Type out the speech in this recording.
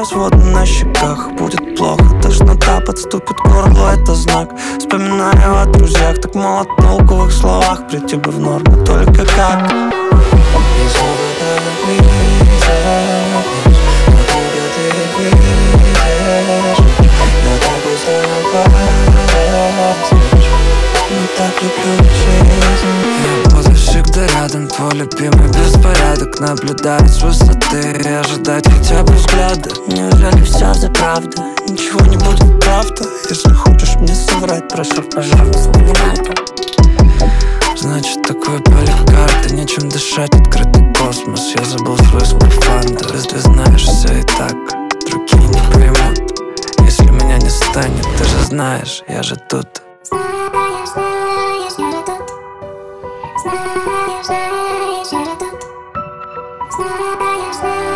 разводы на щеках. Будет плохо, тошнота подступит к горлу, это знак. Вспоминаю о друзьях, так мало толку в их словах. Прийти бы в норму, только как? Если бы так видишь, откуда ты их видишь? Я так устал, но так люблю жизнь. Я буду всегда рядом, твой любимый беспорядок. Наблюдать с высоты и ожидать хотя бы взгляда. Неужели все за правда? Ничего не будет правда. Если хочешь мне соврать, прошу, пожалуйста, не надо. Значит, так выпали карты, нечем дышать, открытый космос. Я забыл свой скафандр. Ты знаешь все и так, другие не поймут. Если меня не станет, ты же знаешь, я же тут. Знаешь, я же тут. Знаешь, я же тут. Знаешь,